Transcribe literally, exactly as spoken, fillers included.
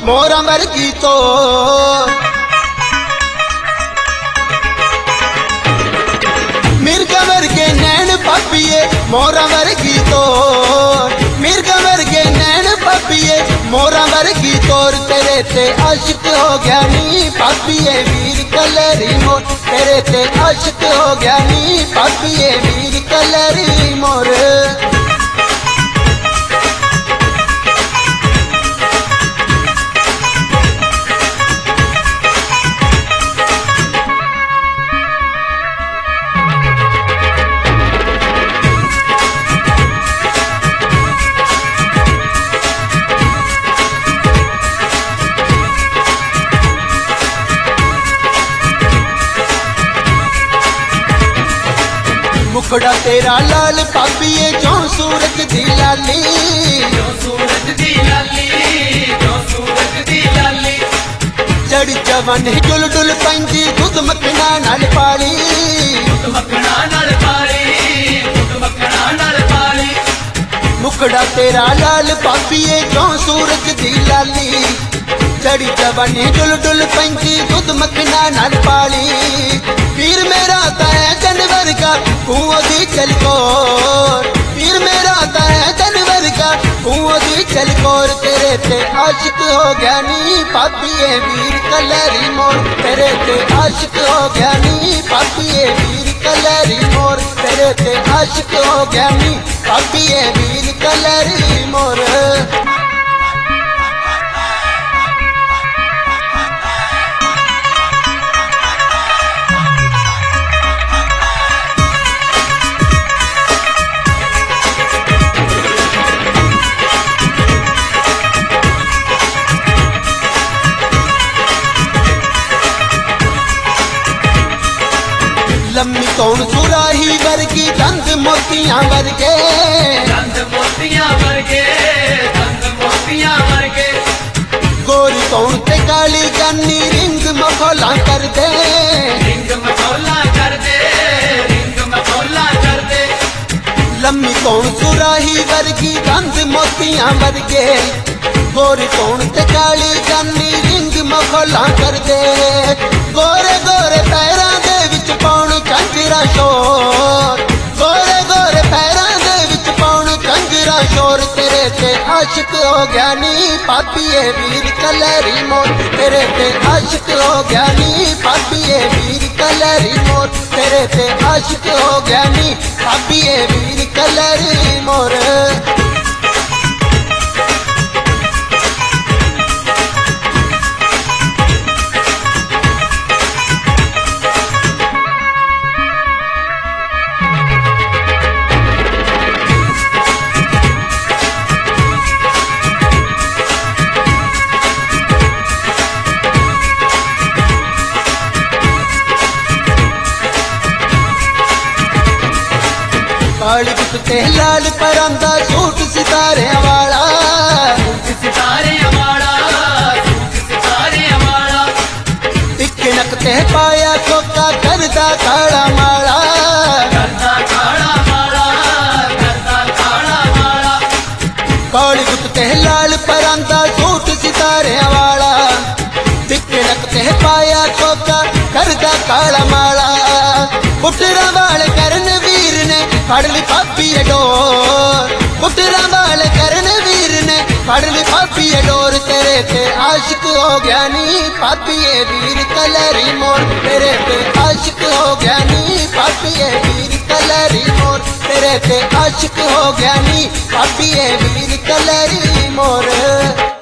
मोरा वर्गी तो मिर्गा वर्गे नैन पापिए मोरा वर्गी तो मिर्गा वर्गे नैन पापिए मोरा वर्गी तोर तेरे ते आशिक हो गया नी पापिए वीर कलरी मोर तेरे ते आशिक हो गया नी पापिए वीर कलरी मोर। मुखड़ा तेरा लाल पापिए जो सूरज दी लाली जो सूरज दी लाली जो सूरज दी लाली जड़ जवन डुल डुल पंजी दूध मखना नाल पाली दूध मखना नाल पाली दूध मखना नाल पाली। मुखड़ा तेरा लाल पापिए जो सूरज दी लाली जड़ी जवन डुल डुल पंजी दूध मखना नाल पाली। पीर मेरा है जानवर का कुओं दी चलकोर पीर मेरा है जानवर का कुओं दी चलकोर तेरे ते आशिक हो गया नी पापिए वीर कलरी मोर तेरे ते आशिक हो गया नी पापिए वीर कलरी मोर तेरे ते आशिक हो गया नी पापिए वीर कलरी मोर। लम्मी कौन सुराही वर्गी दंद मोतियां वर्गे दंद मोतियां वर्गे दंद मोतियां वर्गे। गोरी कौन ते काली गन्नी रिंग मखौला कर दे रिंग मखौला कर दे रिंग मखौला कर दे। लम्मी कौन सुराही वर्गी दंद मोतियां वर्गे गोरी कौन ते काली गन्नी रिंग मखौला कर दे। गोरे गोरे पैरां दे विच पाउण कंजरा शोर गोरे गोरे पैरां दे विच पाउण कंजरा शोर तेरे ते आशिक हो गया नी पापिए वीर कलरी मोर तेरे ते आशिक हो गया नी पापिए वीर कलरी मोर तेरे ते आशिक हो गया नी पापिए वीर कलरी मोर। काली कुत्ते लाल परांदा सूट सितारे वाला सूट सितारे वाला सूट सितारे वाला। तिक्के नकते पाया कोका करदा काला माला करदा काला माला करदा काला माला। काली कुत्ते लाल परांदा सूट सितारे वाला तिक्के नकते पाया कोका करदा काला माला। पुटरा वाल करन वीर ने फड़ ली पापिए डोर पुटरा वाल करन वीर ने फड़ ली पापिए डोर तेरे ते आशिक हो गया नी पापिए वीर कलरी मोर तेरे ते आशिक हो गया नी पापिए वीर कलरी मोर तेरे ते आशिक हो गया नी पापिए वीर कलरी मोर।